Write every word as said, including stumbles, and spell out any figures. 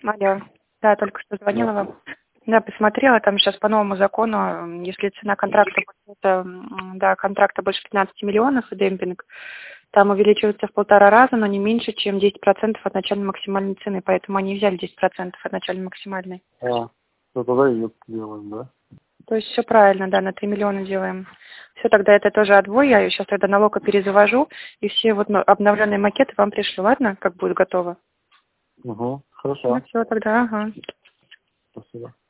Алло. Да, только что звонила Да. вам. Да, посмотрела, там сейчас по новому закону, м, если цена контракта, больше, м, да, контракта больше пятнадцати миллионов и демпинг, там увеличивается в полтора раза, но не меньше, чем десять процентов от начальной максимальной цены, поэтому они взяли десять процентов от начальной максимальной. А, ну тогда ее делаем, да? То есть все правильно, да, на три миллиона делаем. Все, тогда это тоже отбой, я ее сейчас тогда на локо перезавожу, и все вот ну, обновленные макеты вам пришлю, ладно, как будет готово? Угу, Ну хорошо. все, тогда, ага. Спасибо.